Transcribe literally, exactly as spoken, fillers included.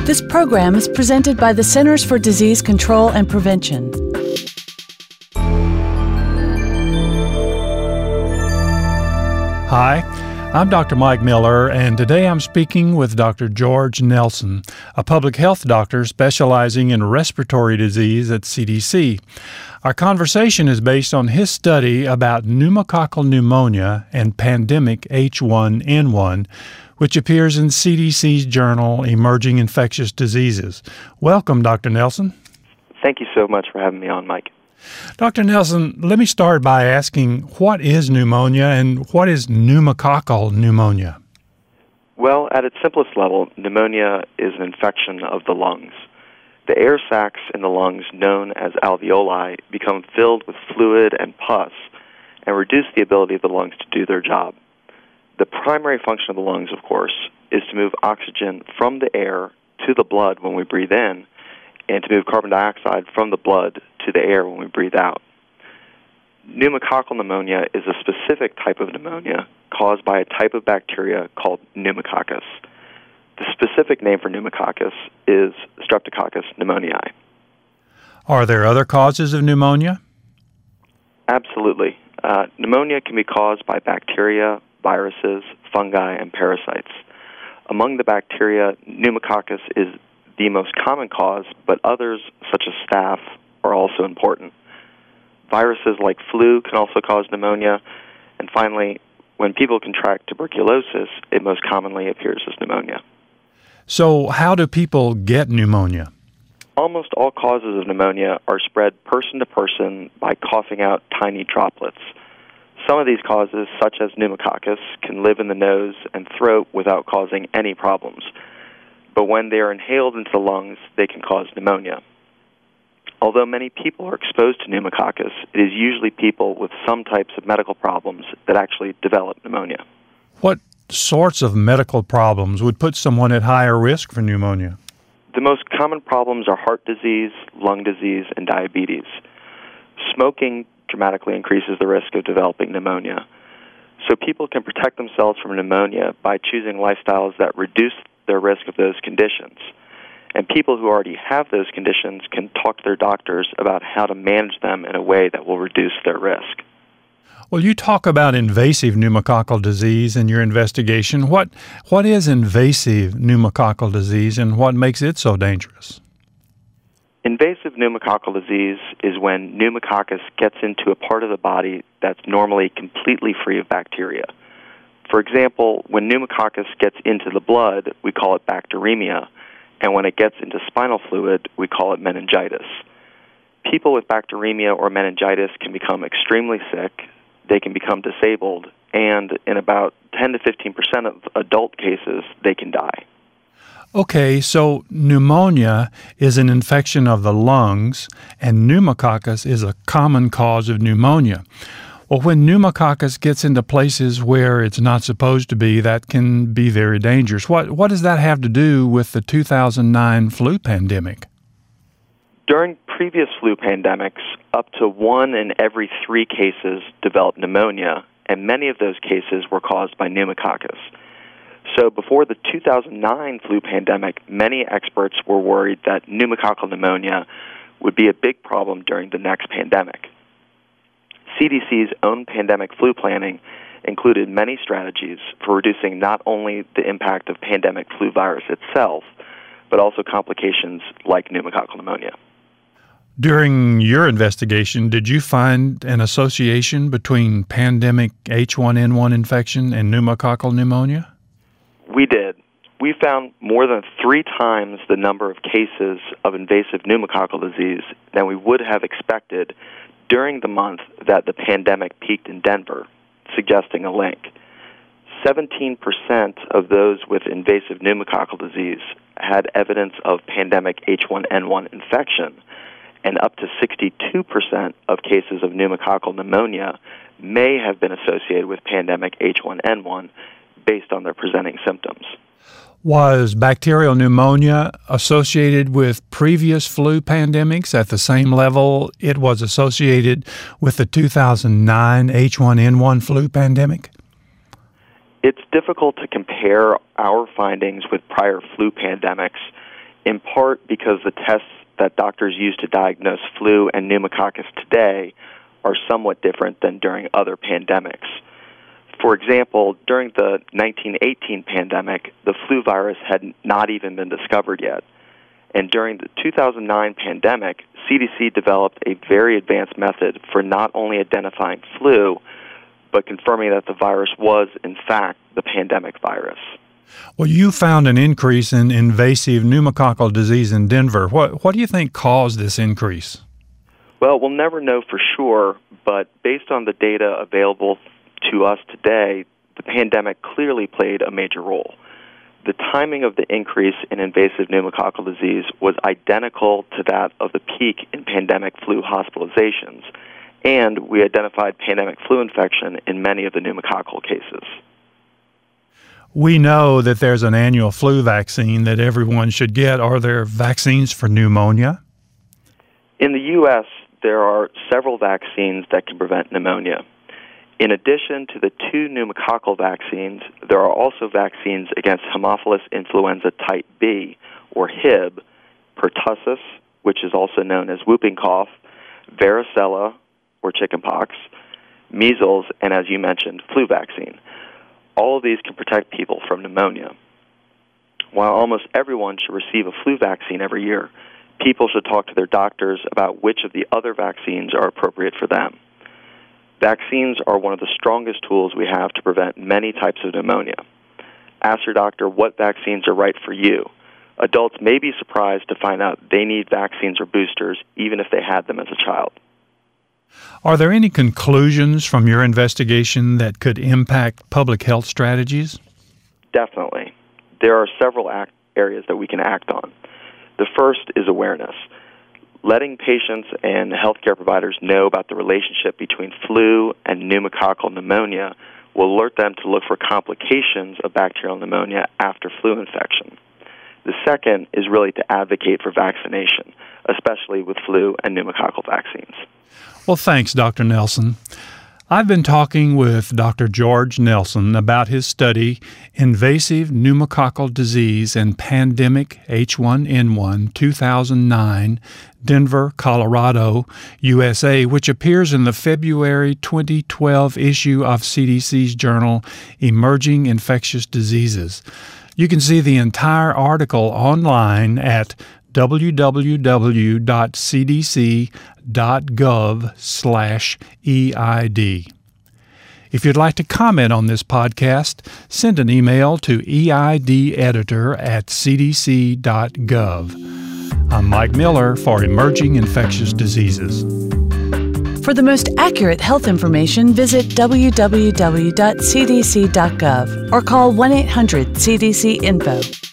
This program is presented by the Centers for Disease Control and Prevention. Hi, I'm Doctor Mike Miller, and today I'm speaking with Doctor George Nelson, a public health doctor specializing in respiratory disease at C D C. Our conversation is based on his study about pneumococcal pneumonia and pandemic H one N one, which appears in C D C's journal Emerging Infectious Diseases. Welcome, Doctor Nelson. Thank you so much for having me on, Mike. Doctor Nelson, let me start by asking, what is pneumonia and what is pneumococcal pneumonia? Well, at its simplest level, pneumonia is an infection of the lungs. The air sacs in the lungs, known as alveoli, become filled with fluid and pus and reduce the ability of the lungs to do their job. The primary function of the lungs, of course, is to move oxygen from the air to the blood when we breathe in, and to move carbon dioxide from the blood to the air when we breathe out. Pneumococcal pneumonia is a specific type of pneumonia caused by a type of bacteria called pneumococcus. The specific name for pneumococcus is Streptococcus pneumoniae. Are there other causes of pneumonia? Absolutely. Uh, pneumonia can be caused by bacteria, viruses, fungi, and parasites. Among the bacteria, pneumococcus is the most common cause, but others, such as staph, are also important. Viruses like flu can also cause pneumonia. And finally, when people contract tuberculosis, it most commonly appears as pneumonia. So how do people get pneumonia? Almost all causes of pneumonia are spread person to person by coughing out tiny droplets. Some of these causes, such as pneumococcus, can live in the nose and throat without causing any problems. But when they are inhaled into the lungs, they can cause pneumonia. Although many people are exposed to pneumococcus, it is usually people with some types of medical problems that actually develop pneumonia. What sorts of medical problems would put someone at higher risk for pneumonia? The most common problems are heart disease, lung disease, and diabetes. Smoking dramatically increases the risk of developing pneumonia. So people can protect themselves from pneumonia by choosing lifestyles that reduce their risk of those conditions. And people who already have those conditions can talk to their doctors about how to manage them in a way that will reduce their risk. Well, you talk about invasive pneumococcal disease in your investigation. What what is invasive pneumococcal disease and what makes it so dangerous? Invasive pneumococcal disease is when pneumococcus gets into a part of the body that's normally completely free of bacteria. For example, when pneumococcus gets into the blood, we call it bacteremia, and when it gets into spinal fluid, we call it meningitis. People with bacteremia or meningitis can become extremely sick, they can become disabled, and in about ten to fifteen percent of adult cases, they can die. Okay, so pneumonia is an infection of the lungs, and pneumococcus is a common cause of pneumonia. Well, when pneumococcus gets into places where it's not supposed to be, that can be very dangerous. What what does that have to do with the two thousand nine flu pandemic? During previous flu pandemics, up to one in every three cases developed pneumonia, and many of those cases were caused by pneumococcus. So before the two thousand nine flu pandemic, many experts were worried that pneumococcal pneumonia would be a big problem during the next pandemic. C D C's own pandemic flu planning included many strategies for reducing not only the impact of pandemic flu virus itself, but also complications like pneumococcal pneumonia. During your investigation, did you find an association between pandemic H one N one infection and pneumococcal pneumonia? We did. We found more than three times the number of cases of invasive pneumococcal disease than we would have expected during the month that the pandemic peaked in Denver, suggesting a link. seventeen percent of those with invasive pneumococcal disease had evidence of pandemic H one N one infection, and up to sixty-two percent of cases of pneumococcal pneumonia may have been associated with pandemic H one N one based on their presenting symptoms. Was bacterial pneumonia associated with previous flu pandemics at the same level it was associated with the two thousand nine H one N one flu pandemic? It's difficult to compare our findings with prior flu pandemics in part because the tests that doctors use to diagnose flu and pneumococcus today are somewhat different than during other pandemics. For example, during the nineteen eighteen pandemic, the flu virus had not even been discovered yet. And during the two thousand nine pandemic, C D C developed a very advanced method for not only identifying flu, but confirming that the virus was, in fact, the pandemic virus. Well, you found an increase in invasive pneumococcal disease in Denver. What, what do you think caused this increase? Well, we'll never know for sure, but based on the data available to us today, the pandemic clearly played a major role. The timing of the increase in invasive pneumococcal disease was identical to that of the peak in pandemic flu hospitalizations, and we identified pandemic flu infection in many of the pneumococcal cases. We know that there's an annual flu vaccine that everyone should get. Are there vaccines for pneumonia? In the U S, there are several vaccines that can prevent pneumonia. In addition to the two pneumococcal vaccines, there are also vaccines against Haemophilus influenza type B, or H I B, pertussis, which is also known as whooping cough, varicella, or chickenpox, measles, and as you mentioned, flu vaccine. All of these can protect people from pneumonia. While almost everyone should receive a flu vaccine every year, people should talk to their doctors about which of the other vaccines are appropriate for them. Vaccines are one of the strongest tools we have to prevent many types of pneumonia. Ask your doctor what vaccines are right for you. Adults may be surprised to find out they need vaccines or boosters even if they had them as a child. Are there any conclusions from your investigation that could impact public health strategies? Definitely. There are several act- areas that we can act on. The first is awareness. Letting patients and healthcare providers know about the relationship between flu and pneumococcal pneumonia will alert them to look for complications of bacterial pneumonia after flu infection. The second is really to advocate for vaccination, especially with flu and pneumococcal vaccines. Well, thanks, Doctor Nelson. I've been talking with Doctor George Nelson about his study, Invasive Pneumococcal Disease and Pandemic H one N one two thousand nine, Denver, Colorado, U S A, which appears in the February twenty twelve issue of C D C's journal, Emerging Infectious Diseases. You can see the entire article online at w w w dot c d c dot gov slash E I D. If you'd like to comment on this podcast, send an email to eideditor at c d c dot gov. I'm Mike Miller for Emerging Infectious Diseases. For the most accurate health information, visit w w w dot c d c dot gov or call one eight hundred C D C info.